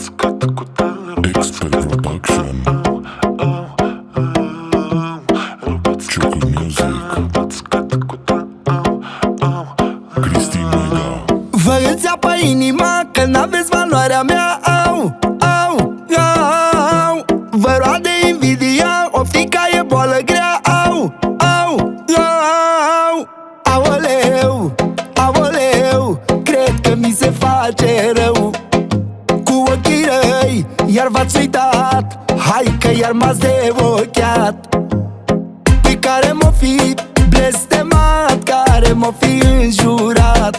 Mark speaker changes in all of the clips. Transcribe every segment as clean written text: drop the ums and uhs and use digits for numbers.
Speaker 1: Expert Production, Chocolate Music, Cristi Mega.
Speaker 2: Vă înțeapă inima că n-aveți valoarea mea. Au, au, au. Vă roade invidia, optica e boală grea. Au, au, au. Aoleu, aoleu, cred că mi se face rău cu ochii răi, iar v-ați uitat. Hai că iar m-ați deocheat. Pe care m-o fi blestemat, care m-o fi înjurat.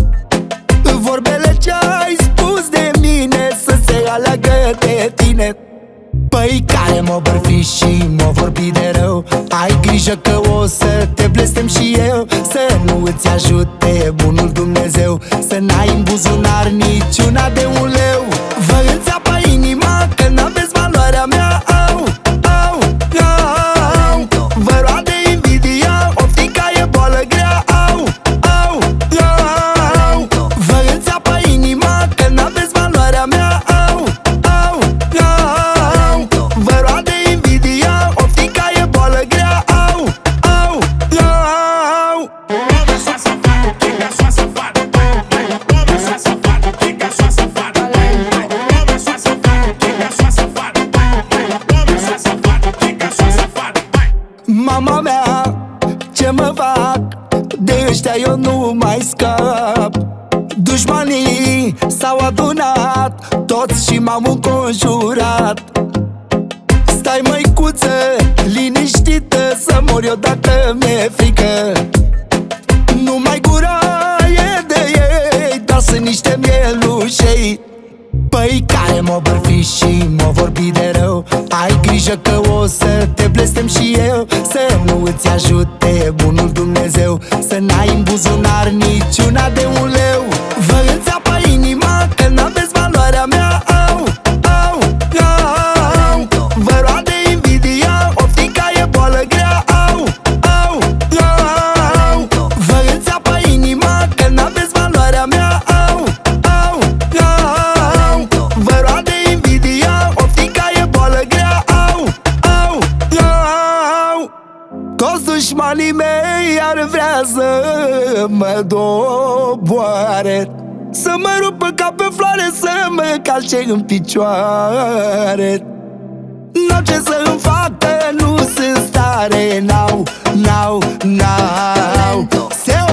Speaker 2: Vorbele ce-ai spus de mine să se aleagă de tine. Păi care m-o bărfi și m-o vorbi de rău. Ai grijă că o să te blestem și eu, să nu îți ajute bunul Dumnezeu, să n-ai în buzunar niciuna de un leu. Vă înțeapă inima că n-aveți valoarea mea. Au, au, au. Vă roade invidia, optica e boală grea. Au, au, au. Vă înțeapă inima că n-aveți valoarea mea. Au, au, au. Vă roade invidia, optica e boală grea. Au, au, au.
Speaker 3: Toma sua safada, fica sua safada. Toma sua safada, fica sua safada. Toma sua safada, fica sua safada. Toma sua safada, fica sua safada.
Speaker 2: Mama mea, ce mă fac? De ăștia eu nu mai scap. Dușmanii s-au adunat toți și m-au înconjurat. Stai măicuță, liniștită, să mor eu dacă mi-e frică. Numai gura e de ei, dar sunt niște mielușei. Păi care m-o bărfi și m-o vorbi de rău. Ai grijă că o să te blestem și eu, să nu îți ajute bunul Dumnezeu, să n-ai în buzunar niciuna de un leu. Vă înțeapă inima că n-aveți valoarea mea. Au, au, au. Vă roade invidia, optica e boală grea. Au, au, au. Vă înțeapă inima că n-aveți valoarea mea. Au, au, au. Vă roade invidia, optica e boală grea. Au, au, au. Toți dușmanii mei ar vrea să mă doboare, să mă rupă ca pe floare, să mă calce în picioare. N-au ce să-mi facă, nu sunt stare. N-au, n-au, n-au. Se